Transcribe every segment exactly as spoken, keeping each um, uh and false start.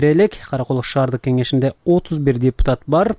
элек. Караколок шаардык кеңешинде отуз бир депутат бар.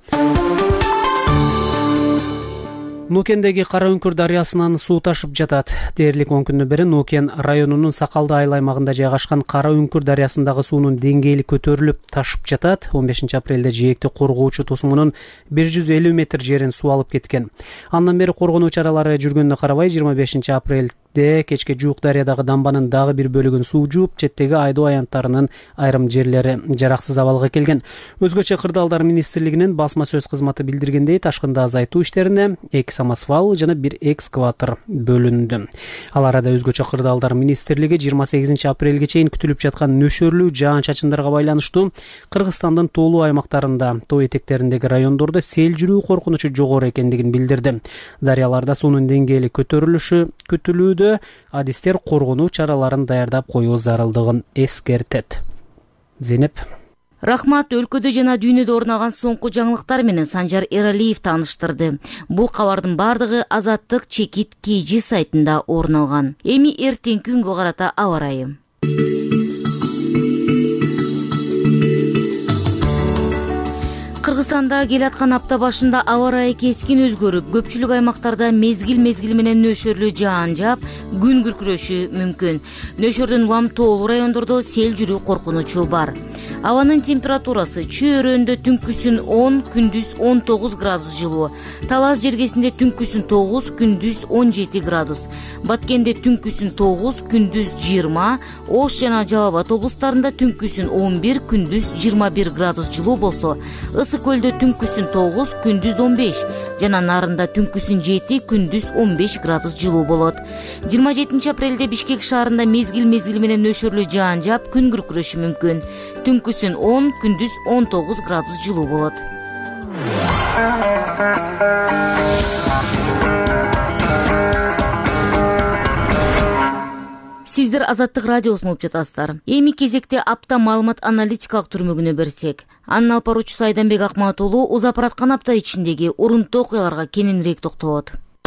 Нукендеги Кара Үңкүр дарыясынан суу ташып жатат. Дээрлик он күндөн бери Нукен районунун Сакалды айыл аймагында жайгашкан Кара Үңкүр дарыясындагы суунун деңгээли көтөрүлүп ташып жатат. он бешинчи апрелде жээкти коргоочу тосуңунун бир жүз элүү метр жерин суу алып кеткен. Андан бери коргонуу чаралары жүргөнүнө карабай жыйырма бешинчи апрелде кечке жуук дарыядагы дамбанын дагы бир бөлүгүн суу жууп, четтеги айдоо аянттарынын айрым жерлери жараксыз абалга келген. Өзгөчө Кырдаалдар министрлигинин басма сөз кызматы билдиргендей, ташкынды азайтуу иштерине эки самосвал жана бир экскаватор бөлүндү. Ал арада өзгөчө Кырдаалдар министрлиги жыйырма сегизинчи апрелге чейин күтүлүп жаткан нөшөрлүү жаан-чачындарга байланыштуу Кыргызстандын тоолуу аймактарында, тоо этектериндеги райондордо сел жүрүү коркунучу жогору экендигин билдирди. Дарыяларда суунун деңгээли көтөрүлүшү күтүлүүдө, адистер коргонуу чараларын даярдап коюу зарылдыгын эскертет. Зейнеп. Рахмат. Өлкөдө жана дүйнөдө орун алган соңку жаңылыктар менен Санжар Эралиев тааныштырды. Бул кабардын бардыгы Азаттык Чекит Кийжи сайтында орун алган. Эми эртеңки күнгө карата аба ырайы. Кыргызстанда келаткан апта башында аба ырайы кескин өзгөрүп, көпчүлүк аймактарда мезгил-мезгили менен нөшөрлүү жаан жаап, күн күркүрөшү мүмкүн. Нөшөрдөн улам тоолуу райондордо сел жүрүү коркунучу бар. Абанын температурасы Чөйрөндө түнкүсүн он, күндүз он тогуз градус жылуу. Талас жергесинде түнкүсүн тогуз, күндүз он жети градус. Баткенде түнкүсүн тогуз, күндүз жыйырма. Ош жана Жалал Абад облустарында түнкүсүн он бир, күндүз жыйырма бир градус жылуу болсо, Ысык көлдө түнкүсүн тогуз, күндүз он беш. Жана Нарында түнкүсүн жети, күндүз он беш градус жылуу болот. жыйырма жетинчи апрелде Бишкек шаарында мезгил-мезгили менен нөшөрлүү жаан жаап, күн күркүрөшү мүмкүн. Түнкүсүн он, күндүз он тогуз градус жылуу болот. Сиздер Азаттык радиосун угуп жатасыздар. Эми кезекте апта маалымат аналитикалык түрмөгүнө берсек. Анын алып баруучусу Айданбек Акмат уулу узап бараткан апта ичиндеги урунтуу окуяларга кененирээк токтолот.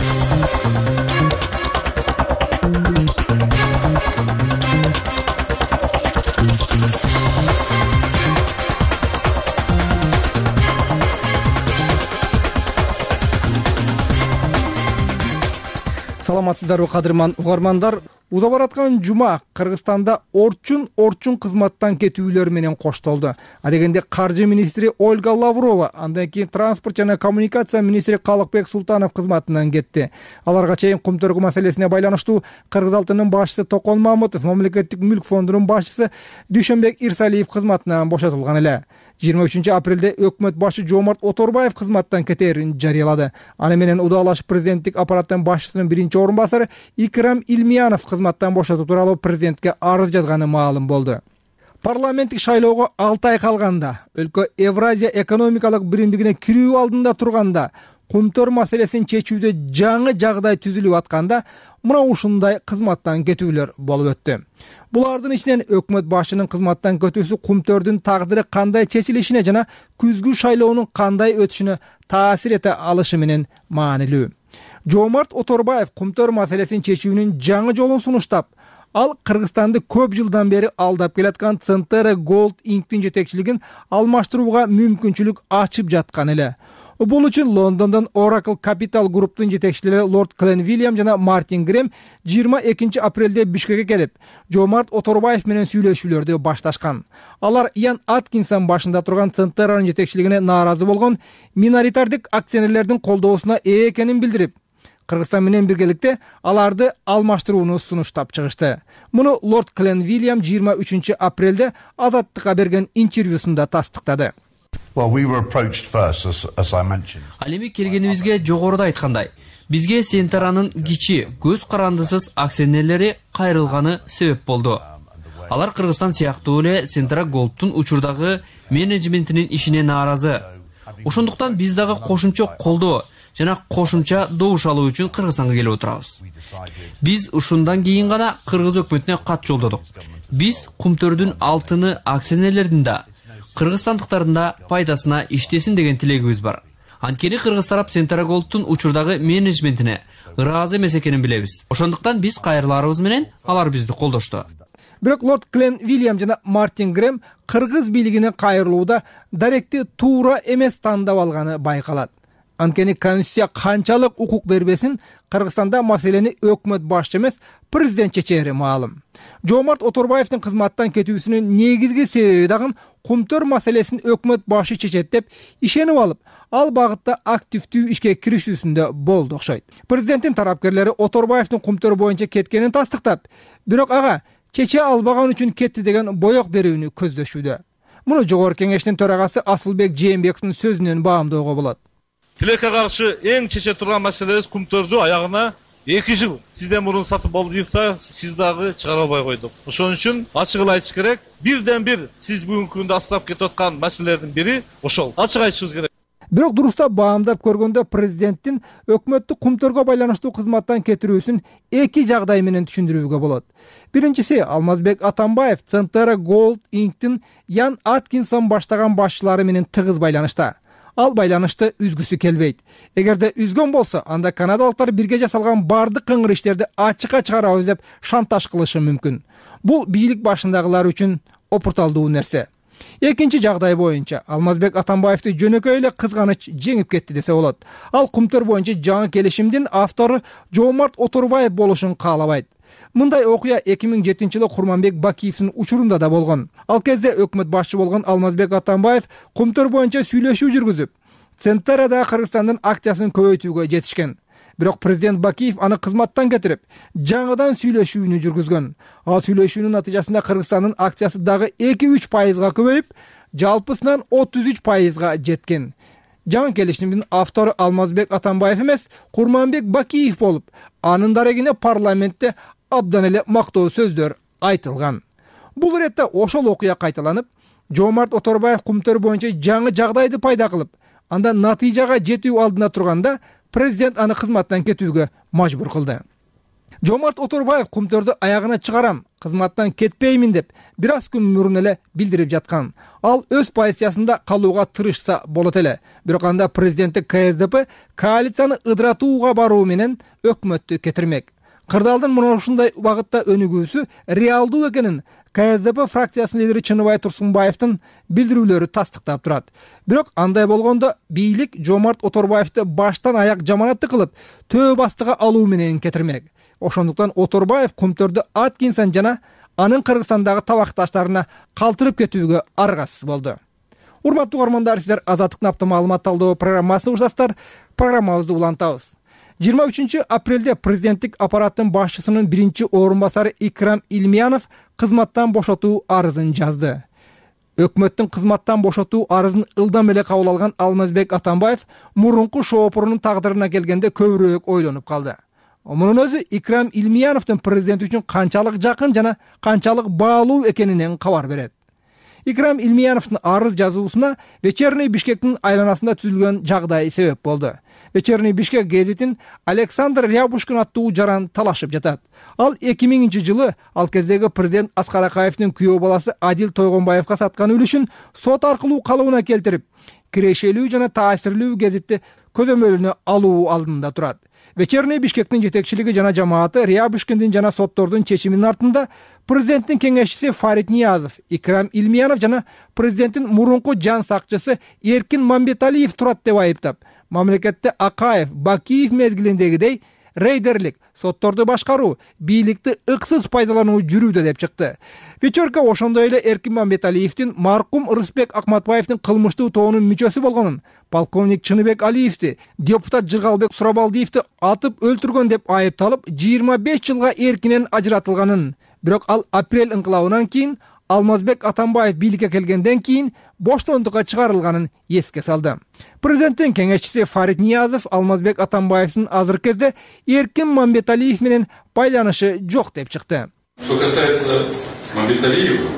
Саламатсыздарбы кадырман угармандар. Узап бараткан жума Кыргызстанда орчун орчун кызматтан кетүүлөр менен коштолду. А дегенде каржы министри Ольга Лаврова, андан кийин транспорт жана коммуникация министри Калыкбек Султанов кызматынан кетти. Аларга чейин кумтөргү маселесине байланыштуу Кыргыз алтынынын башчысы Токон Мамытов, мамлекеттик мүлк фондунун башчысы Дүйшөнбек Ирсалиев кызматынан бошотулган эле. жыйырма үчүнчү апрелде өкмөт башы Жомарт Оторбаев кызматтан кетээрин жарыялады. Аны менен удалашып президенттик аппараттын башчысынын биринчи орун басары Икрам Илмиянов кызматтан бошотуу тууралуу президентке арыз жазганы маалым болду. Парламенттик шайлоого алты ай калганда, өлкө Евразия экономикалык биримдигине кирүү алдында турганда, кумтөр маселесин чечүүдө жаңы жагдай түзүлүп атканда, мына ушундай кызматтан кетүүлөр болуп өттү. Булардын ичинен өкмөт башчынын кызматтан кетүүсү кумтөрдүн тагдыры кандай чечилишине жана күзгү шайлоонун кандай өтүшүнө таасир эте алышы менен маанилүү. Жомарт Оторбаев кумтөр маселесин чечүүнүн жаңы жолун сунуштап, ал Кыргызстанды көп жылдан бери алдап келаткан Центера Gold Inc-тин жетекчилигин алмаштырууга мүмкүнчүлүк ачып жаткан эле. Бул үчүн Лондондон Oracle Capital Group'тун жетекчилери Лорд Клен Вильям жана Мартин Грем жыйырма экинчи апрелде Бишкекке келип, Жомарт Оторбаев менен сүйлөшүүлөрдү башташкан. Алар Ян Аткинсон башында турган Центеранын жетекчилигине нааразы болгон миноритардык акционерлердин колдоосуна ээ экенин билдирип, Кыргызстан менен биргеликте аларды алмаштырууну сунуштап чыгышты. Муну Лорд Клен Вильям жыйырма үчүнчү апрелде Азаттыкка берген интервьюсунда тастыктады. Well, we were approached first, as, as I mentioned. Ал эми келгенибизге жогоруда айткандай, бизге Центеранын кичи, көз карандысыз акционерлери кайрылганы себеп болду. Алар Кыргызстан сыяктуу эле Центера Gold'тун учурдагы менеджментинин ишине нааразы. Ошондуктан биз дагы кошумча колдоо жана кошумча добуш алуу үчүн Кыргызстанга келип отурабыз. Биз ушундан кийин гана Кыргыз өкмөтүнө кат жолдодук. Биз кумтөрдүн алтыны акционерлердин да, кыргызстандыктардын да пайдасына иштесин деген тилегибиз бар. Анткени Кыргыз тарап Центера Gold'тун учурдагы менеджментине ыраазы эмес экенин билебиз. Ошондуктан биз кайрыларыбыз менен алар бизди колдошту. Бирок лорд Глен Вильям жана Мартин Грэм кыргыз бийлигине кайрылууда даректи туура эмес тандап алганы байкалат. Анткени конституция канчалык укук бербесин, Кыргызстанда маселени өкмөт башчы эмес, президент чечери маалым. Жомарт Оторбаевдин кызматтан кетүүсүнүн негизги себеби дагы кумтөр маселесин өкмөт башы чечет деп ишенип алып, ал багытта активдүү ишке киришүүсүндө болду окшойт. Президенттин тарапкерлери Оторбаевдин кумтөр боюнча кеткенин тастыктап, бирок ага чече албаган үчүн кетти деген боек берүүнү көздөшүүдө. Муну Жогорку Кеңештин төрагасы Асылбек Жээнбековдун сөзүнөн баамдоого болот. Тилекке каршы эң чече турган маселебиз кумтөрдү аягына эки жыл сизден мурун сатып алдык да, сиз дагы чыгара албай койдук. Ошон үчүн ачык эле айтыш керек. Бирден бир сиз бүгүнкү күндө астап кетип аткан маселелердин бири ошол. Ачык айтышыбыз керек. Бирок дурустап баамдап көргөндө президенттин өкмөттү кумтөргө байланыштуу кызматтан кетирүүсүн эки жагдай менен түшүндүрүүгө болот. Биринчиси, Алмазбек Атамбаев Centera Gold Incorporated'ин Ян Аткинсон баштаган башчылары менен тыгыз байланышта. Ал байланышты үзгүсү келбейт. Эгерде үзгөн болсо, анда канадалыктар бирге жасалган бардык кыңыр иштерди ачыкка чыгарабыз деп шантаж кылышы мүмкүн. Бул бийлик башындагылар үчүн опурталдуу нерсе. Экинчи жагдай боюнча Алмазбек Атамбаевди жөнөкөй эле кызганыч жеңип кетти десе болот. Ал кумтөр боюнча жаңы келишимдин автору Жомарт Оторбаев болушун каалабайт. Мындай окуя эки миң жетинчи жылы Курманбек Бакиевдин учурунда да болгон. Ал кезде өкмөт башчы болгон Алмазбек Атамбаев кумтөр боюнча сүйлөшүү жүргүзүп, Центерада Кыргызстандын акциясын көбөйтүүгө жетишкен. Бирок президент Бакиев аны кызматтан кетирип, жаңыдан сүйлөшүүнү жүргүзгөн. Ал сүйлөшүүнүн натыйжасында Кыргызстандын акциясы дагы эки үч пайызга көбөйүп, жалпысынан отуз үч пайызга жеткен. Жаңы келишимдин автору Алмазбек Атамбаев эмес, Курманбек Бакиев болуп, анын дарегине парламентте абдан эле мактоо сөздөр айтылган. Бул иретте ошол окуя кайталанып, Жомарт Оторбаев кумтөр боюнча жаңы жагдайды пайда кылып, анда натыйжага жетүү алдында турганда президент аны кызматтан кетүүгө мажбур кылды. Жомарт Оторбаев кумтөрдү аягына чыгарам, кызматтан кетпеймин деп бир аз күн мурун эле билдирип жаткан. Ал өз позициясында калууга тырышса болот эле. Бирок анда президенттик Ка Эс Де Пе коалицияны ыдыратууга баруу менен өкмөттү кетирмек. Кырдаалдын мына ушундай багытта өнүгүүсү реалдуу экенин Ка Эс Де Пе фракциясынын лидери Чыныбай Турсунбаевдин билдирүүлөрү тастыктап турат. Бирок андай болгондо бийлик Жомарт Оторбаевди баштан аяк жаманатты кылып, төө бастыга алуу менен кетирмек. Ошондуктан Оторбаев кумтөрдү Аткинсон жана анын Кыргызстандагы табакташтарына калтырып кетүүгө аргасыз болду. Урматтуу угармандар, сиздер Азаттыктын апта маалымат талдоо программасын угушасыздар. Программабызды улантабыз. жыйырма үчүнчү апрелде президенттик аппараттын башчысынын биринчи орун басары Икрам Илмиянов кызматтан бошотуу арызын жазды. Өкмөттүн кызматтан бошотуу арызын ылдам эле кабыл алган Алмазбек Атамбаев мурунку шоопурунун тагдырына келгенде көбүрөөк ойлонуп калды. Мунун өзү Икрам Илмияновдун президент үчүн канчалык жакын жана канчалык баалуу экенинен кабар берет. Икрам Илмияновдун арыз жазуусуна Вечерний Бишкектин айланасында түзүлгөн жагдай себеп болду. Вечерний Бишкек гезитин Александр Рябушкин аттуу жаран талашып жатат. Ал эки миңинчи жылы ал кездеги президент Аскар Акаевдин күйөө баласы Адил Тойгонбаевга саткан үлүшүн сот аркылуу калыбына келтирип, кирешелүү жана таасирлүү гезитти көзөмөлүнө алуу алдында турат. Вечерний Бишкектин жетекчилиги жана жамааты Рябушкиндин жана соттордун чечиминин артында президенттин кеңешчиси Фарид Ниязов, Икрам Илмиянов жана президенттин мурунку жан сакчысы Эркин Мамбеталиев турат деп айыптап, мамлекетте Акаев, Бакиев мезгилиндегидей рейдерлик, сотторду башкаруу, бийликти ыксыз пайдалануу жүрүүдө деп чыкты. Вечерка ошондой эле Эркин Мамбеталиевдин маркум Рыспек Акматбаевдин кылмыштуу тобунун мүчөсү болгонун, полковник Чыныбек Алиевди, депутат Жыргалбек Сурабалдиевди атып өлтүргөн деп айыпталып, жыйырма беш жылга эркинен ажыратылганын, бирок ал апрель ыңкылабынан кийин Алмазбек Атамбаев бийликке келгенден кийин боштондукка чыгарылганын эске салды. Президенттин кеңешчиси Фарид Ниязов Алмазбек Атамбаевдин азыркы кезде Эркин Мамбеталиев менен байланышы жок деп чыкты. Что касается Мамбеталиева,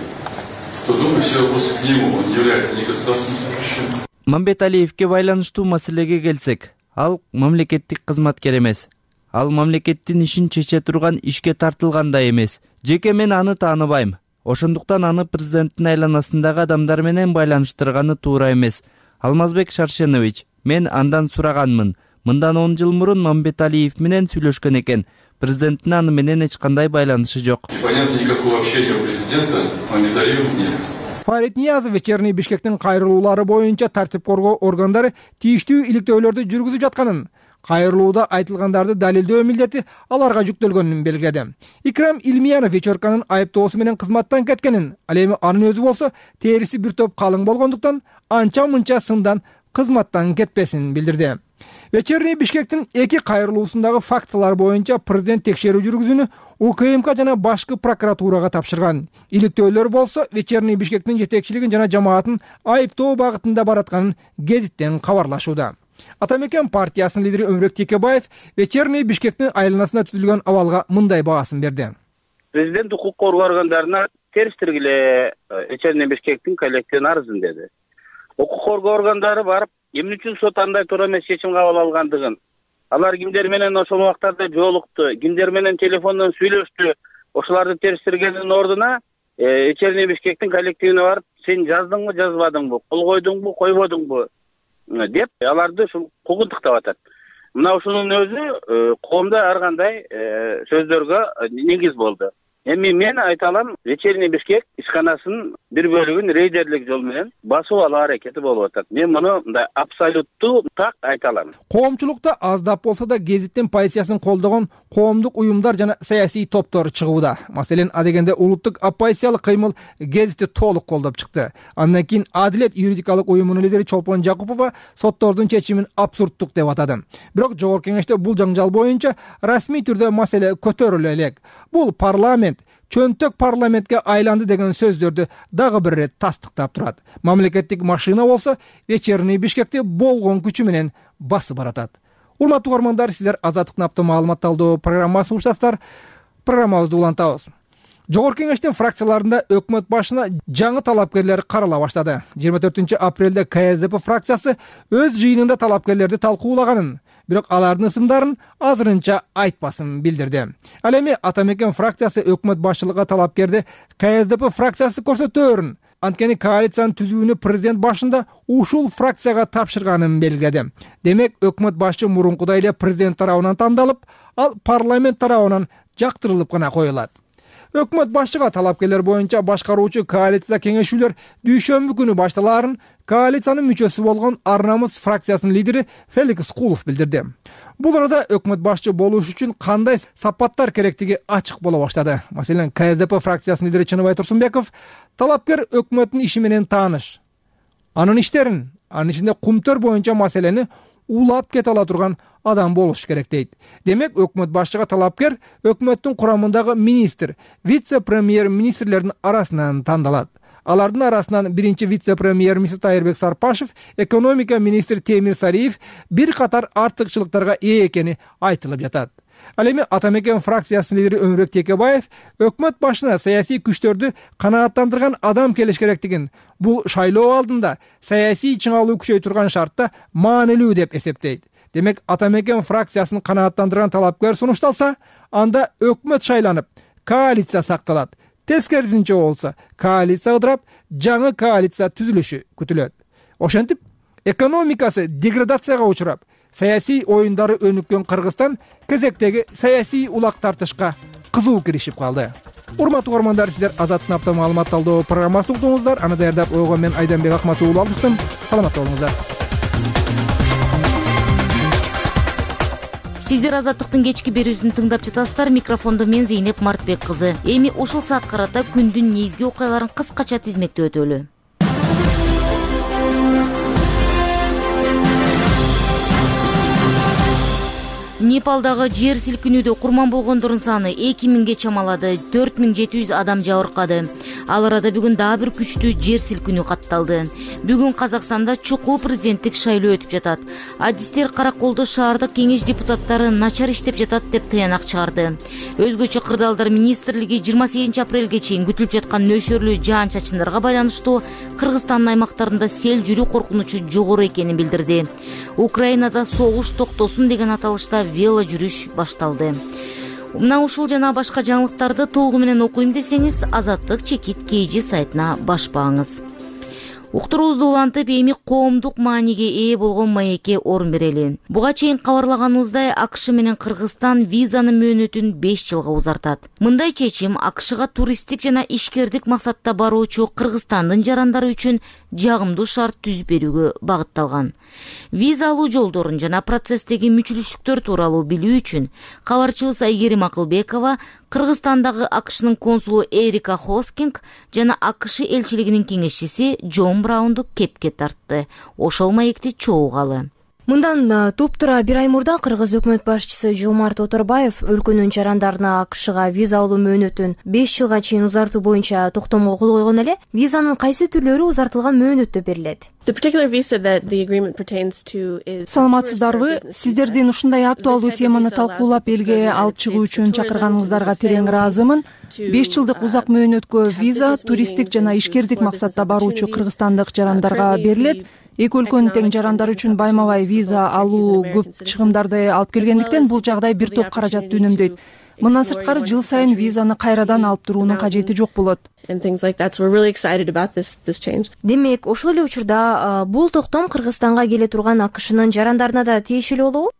то думаю, все вопросы к нему, он является не государственным служащим. Мамбеталиевке байланыштуу маселеге келсек, ал мамлекеттик кызматкер эмес. Ал мамлекеттин ишин чече турган ишке тартылган да эмес. Жеке мен аны тааныбайм. Ошондуктан аны президенттин айланасындагы адамдар менен байланыштырганы туура эмес. Алмазбек Шаршенович, мен андан сураганмын. Мындан он жыл мурун Мамбеталиев менен сүйлөшкөн экен. президенттин аны менен эч кандай байланышы жок. Понятно, никакого общения у президента Мамбеталиев нет. Фарид Ниязов вечерний Бишкектин кайрылуулары боюнча тартип коргоо органдары тийиштүү иликтөөлөрдү жүргүзүп жатканын, кайрылууда айтылгандарды далилдөө милдети аларга жүктөлгөнүн белгиледи. Икрам Илмиянов вечерканын айыптоосу менен кызматтан кеткенин, ал эми анын өзү болсо териси бир топ калың болгондуктан анча-мынча сындан кызматтан кетпесин билдирди. Вечерний Бишкектин эки кайрылуусундагы фактылар боюнча президент текшерүү жүргүзүүнү УКМК жана башкы прокуратурага тапшырган. Иликтөөлөр болсо Вечерний Бишкектин жетекчилигин жана жамаатын айыптоо багытында баратканын гезиттен кабарлашууда. Атамекен партиясынын лидери Өмүрөк Текебаев Вечерний Бишкектин айланасына түзүлгөн абалга мындай баасын берди. Президент укук коргоо органдарына терс тиргиле Вечерний Бишкектин коллективин арызын деди. Укук коргоо органдары барып, эмне үчүн сот андай туура эмес чечим кабыл алгандыгын, алар кимдер менен ошол убактарда жолукту, кимдер менен телефондон сүйлөштү, ошолорду терстиргендин ордуна Вечерний Бишкектин коллективине барып, сен жаздыңбы, жазбадыңбы, кол койдуңбу, койбодуңбу деп аларды ушул куугунтуктап атат. Мына ушунун өзү коомдо ар кандай сөздөргө негиз болду. Эми мен айта алам, Вечерний Бишкек ишканасынын бир бөлүгүн рейдерлик жол менен басып алуу аракети болуп атат. Мен муну мындай абсолюттуу так айта алам. Коомчулукта аздап болсо да гезиттин позициясын колдогон коомдук уюмдар жана саясий топтор чыгууда. Маселен, адегенде улуттук оппозициялык кыймыл гезитти толук колдоп чыкты. Андан кийин Адилет юридикалык уюмунун лидери Чолпон Жакупова соттордун чечимин абсурдтук деп атады. Бирок жогорку кеңеште бул жаңжал боюнча расмий түрдө маселе көтөрүлө элек. Бул парламент чөнтөк парламентке айланды деген сөздөрдү дагы бир рет тастыктап турат. Мамлекеттик машина болсо Вечерний Бишкекти болгон күчү менен басып баратат. Урматтуу угармандар, сиздер Азаттыктын апта маалымат талдоо программасын угушасыздар. Программабызды улантабыз. Жогорку кеңештин фракцияларында өкмөт башына жаңы талапкерлер карала баштады. жыйырма төртүнчү апрелде КСДП фракциясы өз жыйынында талапкерлерди талкуулаганын, бирок алардын ысымдарын азырынча айтпасын билдирди. Ал эми Атамекен фракциясы өкмөт башчылыгына талапкерди КСДП фракциясы көрсөтөөрүн, анткени коалициянын түзүүнү президент башында ушул фракцияга тапшырганын белгиледи. Демек, өкмөт башчы мурункудай эле президент тарабынан тандалып, ал парламент тарабынан жактырылып гана коюлат. Өкмөт башчыга талапкерлер боюнча башкаруучу коалиция кеңешүүлөр дүйшөмбү күнү башталаарын коалициянын мүчөсү болгон Ар Намыс фракциясынын лидери Феликс Кулов билдирди. Бул арада өкмөт башчы болуш үчүн кандай сапаттар керектиги ачык боло баштады. Маселен, КСДП фракциясынын лидери Чыныбай Турсунбеков талапкер өкмөттүн иши менен тааныш, анын иштерин, анын ичинде кумтөр боюнча маселени улап кете ала турган адам болуш керек дейт. Демек, өкмөт башчыга талапкер өкмөттүн курамындагы министр, вице-премьер министрлердин арасынан тандалат. Алардын арасынан биринчи вице-премьер министр Тайырбек Сарпашев, экономика министри Темир Сариев бир катар артыкчылыктарга ээ экени айтылып жатат. Ал эми Атамекен фракциясынын лидери Өмүрөк Текебаев өкмөт башына саясий күчтөрдү канааттандырган адам келиш керектигин, бул шайлоо алдында саясий чыңалуу күчөй турган шартта маанилүү деп эсептейт. Демек, Атамекен фракциясын канааттандырган талапкер сунушталса, анда өкмөт шайланып, коалиция сакталат. Тескерисинче болсо, коалиция ыдырап, жаңы коалиция түзүлүшү күтүлөт. Ошентип, экономикасы деградацияга учурап, саясий оюндары өнүккөн Кыргызстан кезектеги саясий улак тартышка кызуу киришип калды. Урматтуу угармандар, сиздер Азаттыктын апта маалымат талдоо программасын уктуңуздар. Аны даярдап койгон мен Айданбек Акматов уулу алыштым. Саламатта болуңуздар. Сиздер Азаттыктын кечки берүүсүн тыңдап жатасыздар. Микрофондо мен Зейнеп Мартбек кызы. Эми ушул саат карата күндүн негизги окуяларын кыскача тизмектеп өтөлү. Непалдагы жер силкинүүдө курман болгондордун саны эки миңге чамалады, төрт миң жети жүз адам жабыркады. Ал арада бүгүн дагы бир күчтүү жер силкинүү катталды. Бүгүн Казакстанда чукул президенттик шайлоо өтүп жатат. Адистер Караколдо шаардык кеңеш депутаттары начар иштеп жатат деп таянак чыгарды. Өзгөчө кырдаалдар министрлиги жыйырма сегизинчи апрелге чейин күтүлүп жаткан нөшөрлүү жаан-чачындарга байланыштуу Кыргызстандын аймактарында сел жүрүү коркунучу жогору экенин билдирди. Украинада согуш токтосун деген аталышта вело жүрүш башталды. Мына ушул жана башка жаңылыктарды толугу менен окуйм десеңиз, Азаттык чекит кей жи сайтына башпаңыз. Уктуруубузду улантып, эми коомдук мааниге ээ болгон маекке орун берели. Буга чейин кабарлаганыбыздай, АКШ менен Кыргызстан визанын мөөнөтүн беш жылга узартат. Мындай чечим АКШга туристтик жана ишкердик максатта баруучу Кыргызстандын жарандары үчүн жагымдуу шарт түзүп берүүгө багытталган. Виза алуу жолдорун жана процесстеги мүчүлүштүктөр тууралуу билүү үчүн кабарчыбыз Айгерим Акылбекова Кыргызстандагы АКШнын консулу Эрика Хоскинг жана АКШ элчилигинин кеңешчиси Джон Браунду кепке тартты. Ошол маекти чогугалы. Мындан туптура бир ай мурда Кыргыз өкмөт башчысы Жомарт Оторбаев өлкөнүн жарандарына АКШга виза алуу мөөнөтүн беш жылга чейин узартуу боюнча токтомго кол койгон эле, визанын кайсы түрлөрү узартылган мөөнөттө берилет. Саламатсыздарбы? Сиздердин ушундай актуалдуу теманы талкуулап элге алып чыгуу үчүн чакырганыңыздарга терең ыраазымын. беш жылдык узак мөөнөткө виза туристтик жана ишкердик максатта баруучу кыргызстандык жарандарга берилет. Эки өлкөнүн тең жарандары үчүн байма-бай виза алуу көп чыгымдарды алып келгендиктен бул жагдай бир топ каражатты үнөмдөйт. Мындан сырткары жыл сайын визаны кайрадан алып туруунун кажети жок болот. Демек, ошол эле учурда бул токтом Кыргызстанга келе турган АКШнын жарандарына да тиешелүү болобу?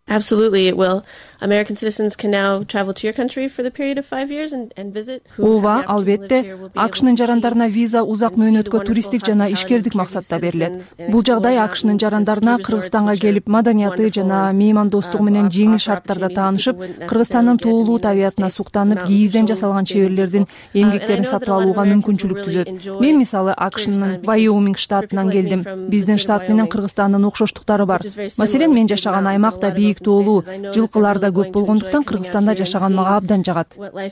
Ооба, албетте. АКШнын жарандарына виза узак мөөнөткө туристтик жана ишкердик максатта берилет. Бул жагдай АКШнын жарандарына Кыргызстанга келип маданияты жана меймандостугу менен жеңил шарттарда таанышып, Кыргызстандын туулуу табиятына суктанып, кийизден жасалган чеберлердин эмгектерин сатып алууга мүмкүнчүлүк түзөт. Мен мисалы АКШнын Вайоминг штатынан келдим. Биздин штат менен Кыргызстандын окшоштуктары бар. Маселен, мен жашаган аймакта бийик тоолуу, жылкылар да көп болгондуктан Кыргызстанда жашаган мага абдан жагат.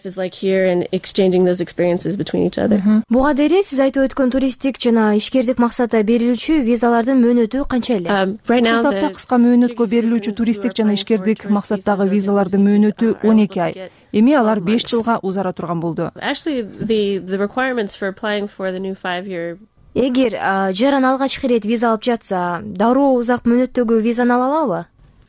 Буга дейре сиз айтып өткөн туристтик жана ишкердик максатта берилүүчү визалардын мөөнөтү канча эле? Ушул тапта кыска мөөнөткө берилүүчү туристтик жана ишкердик максаттагы визалардын мөөнөтү он эки ай. Эми алар беш жылга узара турган болду. Эгер жаран алгачкы ирет виза алып жатса, дароо узак мөөнөттөгү визаны ала алабы?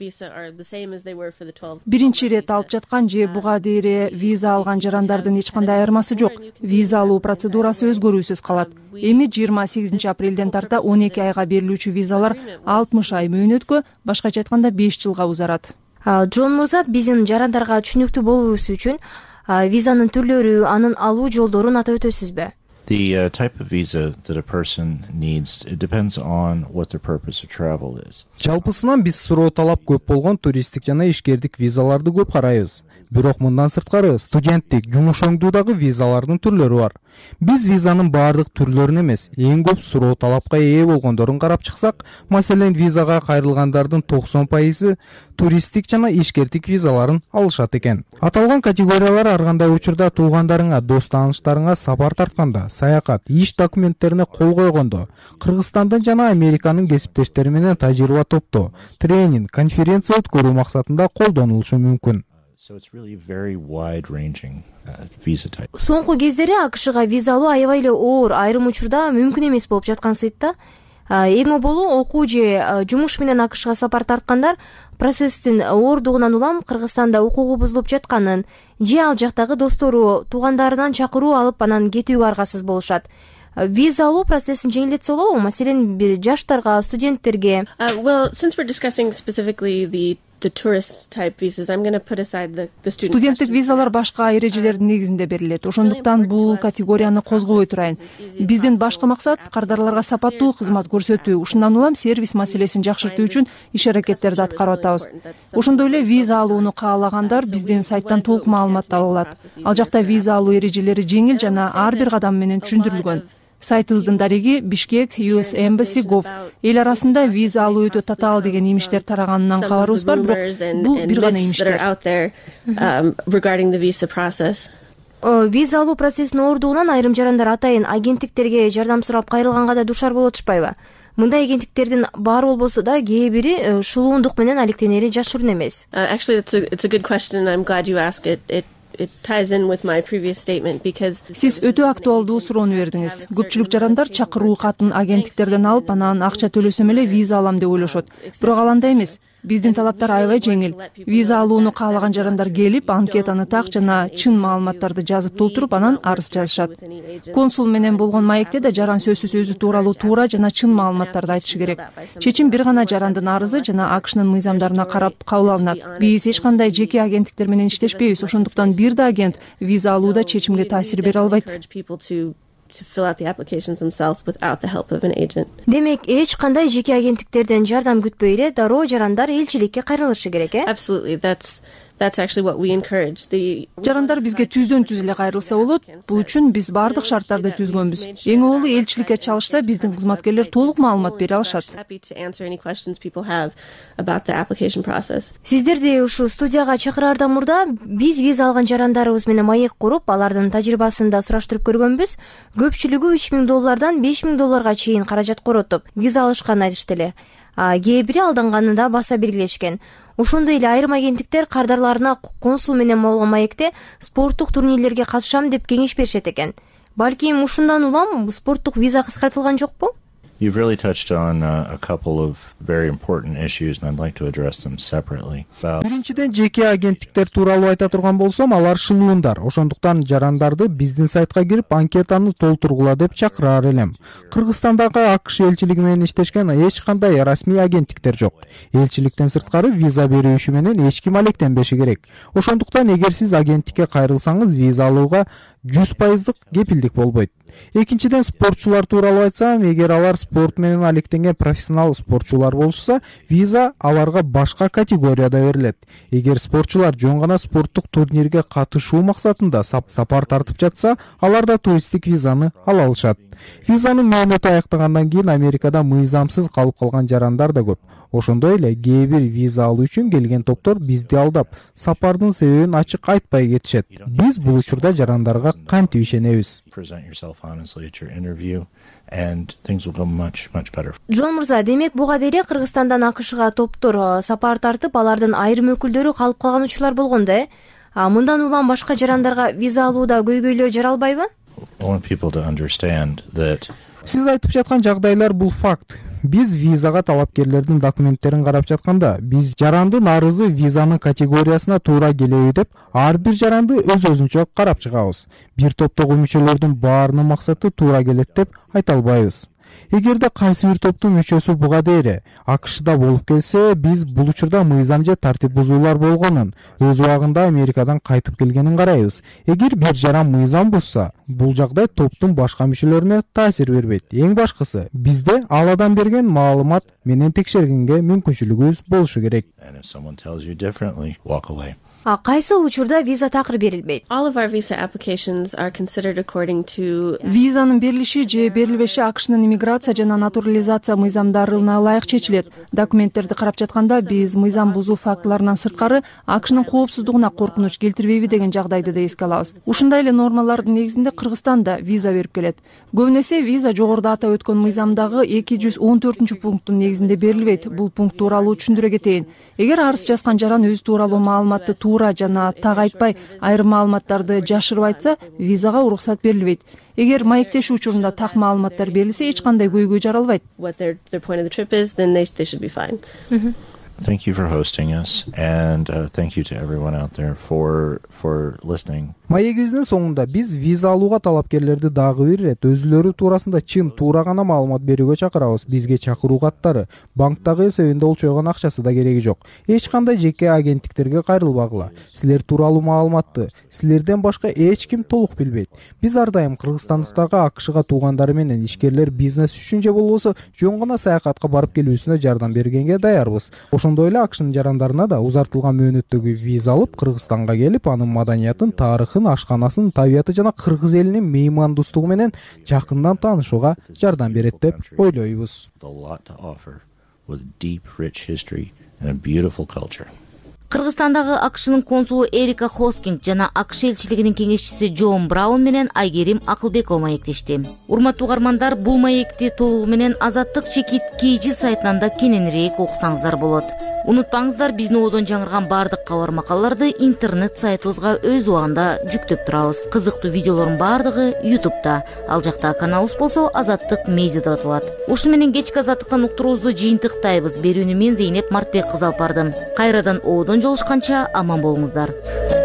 Биринчи ирет алып жаткан же буга дейре виза алган жарандардын эч кандай айырмасы жок. Виза алуу процедурасы өзгөрүүсүз калат. Эми жыйырма сегизинчи апрелден тарта он эки айга берилүүчү визалар алтымыш ай мөөнөткө, башкача айтканда беш жылга узарат. Джон мырза, биздин жарандарга түшүнүктүү болуусу үчүн визанын түрлөрү, анын алуу жолдорун атап өтөсүзбү? The uh, type of visa that a person needs, it depends on what their purpose of travel is. Жалпысынан биз суроо талап көп болгон туристтик жана ишкердик визаларды көп карайбыз. Бирок мындан сырткары студенттик, жумуш оңдуудагы визалардын түрлөрү бар. Биз визанын баардык түрлөрүн эмес, эң көп суроо талапка ээ болгондорун карап чыксак, маселен, визага кайрылгандардын токсон пайызы туристтик жана ишкердик визаларын алышат экен. Аталган категориялар ар кандай учурда туугандарыңа, дос тааныштарыңа сапар тартканда, саякат, иш документтерине кол койгондо, Кыргызстандын жана Американын кесиптештери менен тажрыйба топтоо, тренинг, конференция өткөрүү максатында колдонулушу мүмкүн. So it's really very wide-ranging uh, visa type. Соңку кездери АКШга виза алуу аябай эле оор, айрым учурда мүмкүн эмес болуп жаткан сыйтта. Эң оболу окуу же жумуш менен АКШга сапар тарткандар процесстин оордугунан улам Кыргызстанда укугу бузулуп жатканын же ал жактагы достору, туугандарынан чакыруу алып анан кетүүгө аргасыз болушат. Виза алуу процессин жеңилдетсе болобу? Маселен, жаштарга, студенттерге. Well, since we're discussing specifically the the tourist type visas, I'm going to put aside the the student. Студенттик визалар башка эрежелердин негизинде берилет. Ошондуктан бул категорияны козгобой турайын. Биздин башкы максат кардарларга сапаттуу кызмат көрсөтүү, ушундан улам сервис маселесин жакшыртуу үчүн иш аракеттерди аткарып атабыз. Ошондой эле виза алууну каалагандар биздин сайттан толук маалымат ала алат. Ал жакта виза алуу эрежелери жеңил жана ар бир кадам менен түшүндүрүлгөн. Сайтыбыздын дареги Бишкек ю эс Embassy точка gov. Эл арасында виза алуу өтө татаал деген имиштер тараганынан кабарыбыз бар, бирок бул бир гана имиштер. Виза алуу процессинин оордугунан айрым жарандар атайын агенттиктерге жардам сурап кайрылганга да душар болуп атышпайбы? Мындай агенттиктердин бар болбосо да кээ бири шулуундук менен алектенери жашыруун эмес. Actually, it's a it's a good question. I'm glad you asked it. It It ties in with my previous statement because Сиз өтө актуалдуу суроону бердиңиз. Көпчүлүк жарандар чакыруу катын агенттиктерден алып, анан акча төлөсөм эле виза алам деп ойлошот. Бирок ал андай эмес. Биздин талаптар аябай жеңил. Виза алууну каалаган жарандар келип, анкетаны так жана чын маалыматтарды жазып толтуруп, анан арыз жазышат. Консул менен болгон маекте да жаран сөзсүз өзү тууралуу туура жана чын маалыматтарды айтышы керек. Чечим бир гана жарандын арызы жана АКШнын мыйзамдарына карап кабыл алынат. Биз эч кандай жеке агенттиктер менен иштешпейбиз, ошондуктан бир да агент виза алууда чечимге таасир бере албайт. To fill out the applications themselves without the help of an agent. Демек, эч кандай жеке агенттиктерден жардам күтпөй эле дароо жарандар элчиликке кайрылышы керек, э? Absolutely. That's That's actually what we encourage. The Жарандар бизге түздөн түз эле кайрылса болот. Бул үчүн биз бардык шарттарды түзгөнбүз. Эң оолу элчиликке чалышса, биздин кызматкерлер толук маалымат бере алышат. Сиздерди ушу студияга чакыраардан мурда биз виза алган жарандарыбыз менен маек куруп, алардын тажрыйбасын да сураштырып көргөнбүз. Көпчүлүгү үч миң доллардан беш миң долларга чейин каражат коротуп, виза алышканын айтышты эле. Кээ бири алданганын да баса белгилешкен. Ошондой эле айрым агенттиктер кардарларына консул менен болгон маекте спорттук турнирлерге катышам деп кеңеш беришет экен. Балким ушундан улам спорттук виза кыскартылган жокпу? You've really touched on uh, a couple of very important issues, and I'd like to address them separately. Биринчиден, жеке агенттиктер тууралуу айта турган болсом, алар шылуундар. Ошондуктан жарандарды биздин сайтка кирип, анкетаны толтургула деп чакыраар элем. Кыргызстандагы АКШ элчилиги менен иштешкен эч кандай расмий агенттиктер жок. Элчиликтен сырткары виза берүү иши менен эч ким алектенбеши керек. Ошондуктан эгер сиз агенттикке кайрылсаңыз, виза алууга жүз пайыздык кепилдик болбойт. Экинчиден, спортчулар тууралуу айтсам, эгер алар спорт менен алектенген профессионал спортчулар болушса, виза аларга башка категорияда берилет. Эгер спортчулар жөн гана спорттук турнирге катышуу максатында сапар тартып жатса, алар да туристтик визаны ала алышат. Визанын мөөнөтү аяктагандан кийин Америкада мыйзамсыз калып калган жарандар да көп. Ошондой эле кээ бир виза алуу үчүн келген топтор бизди алдап, сапардын себебин ачык айтпай кетишет. Биз бул учурда жарандарга кантип ишенебиз? Джон Мурза, демек буга дейре Кыргызстандан АКШга топтор сапар тартып, алардын айрым өкүлдөрү калып калган учурлар болгондо, э? Мындан улам башка жарандарга виза алууда көйгөйлөр жаралбайбы? Сиз айтып жаткан жагдайлар бул факт. Биз визага талапкерлердин документтерин карап жатканда, биз жарандын арызы визанын категориясына туура келеби деп, ар бир жаранды өз-өзүнчө карап чыгабыз. Бир топтогу мүчөлөрдүн баарынын максаты туура келет деп айта албайбыз. Эгерде кайсы бир топтун мүчөсү буга дейре АКШда болуп келсе, биз бул учурда мыйзам же тартип бузуулар болгонун, өз убагында Америкадан кайтып келгенин карайбыз. Эгер бир жаран мыйзам бузса, бул жагдай топтун башка мүчөлөрүнө таасир бербейт. Эң башкысы, бизде ал адам берген маалымат менен текшергенге мүмкүнчүлүгүбүз болушу керек. Кайсы учурда виза такыр берилбейт? All of our visa applications are considered according to Визанын берилиши же берилбеши АКШнын иммиграция жана натурализация мыйзамдарына ылайык чечилет. Документтерди карап жатканда биз мыйзам бузуу фактыларынан сырткары АКШнын коопсуздугуна коркунуч келтирбейби деген жагдайды да эске алабыз. Ушундай эле нормалардын негизинде Кыргызстан да виза берип келет. Көбүнө эсе виза жогоруда атап өткөн мыйзамдагы эки жүз он төртүнчү пункттун негизинде берилбейт. Бул пункт тууралуу түшүндүрө кетейин. Эгер арыз жазган жаран өзү тууралуу маалыматты туура жана так айтпай, айрым маалыматтарды жашырып айтса, визага уруксат берилбейт. Эгер маектешүү учурунда так маалыматтар берилсе, эч кандай көйгөй жаралбайт. Thank you for hosting us, and uh, thank you to everyone out there for for listening. Маегибиздин соңунда биз виза алууга талапкерлерди дагы бир ирет өзүлөрү туурасында чын туура гана маалымат берүүгө чакырабыз. Бизге чакыруу каттары, банктагы эсебинде олчойгон акчасы да кереги жок. Эч кандай жеке агенттиктерге кайрылбагыла. Силер тууралуу маалыматты силерден башка эч ким толук билбейт. Биз ар дайым кыргызстандыктарга АКШга туугандары менен ишкерлер бизнес үчүн же болбосо жөн гана саякатка барып келүүсүнө жардам бергенге даярбыз. Ошондой эле АКШнын жарандарына да узартылган мөөнөттөгү виза алып Кыргызстанга келип, анын маданиятын, тарыхын, ашканасын, табиаты жана кыргыз элинин меймандостугу менен жакындан таанышууга жардам берет деп ойлойбуз. Кыргызстандагы АКШнын консулу Эрика Хоскинг жана АКШ элчилигинин кеңешчиси Джон Браун менен Айгерим Акылбекова маектешти. Урматтуу угармандар, бул маекти толугу менен Азаттык чекит кей жи сайтынан да кененирээк окусаңыздар болот. Унутпаңыздар, биздин оодон жаңырган баардык кабар макалаларды интернет сайтыбызга өз убагында жүктөп турабыз. Кызыктуу видеолордун баардыгы ютубта. Ал жакта каналыбыз болсо Азаттык Медиа деп аталат. Ушу менен кечки азаттыктан уктуруубузду жыйынтыктайбыз. Берүүнү мен Зейнеп Мартбек кызы алып бардым. Кайрадан оодон жолушканча аман болуңуздар.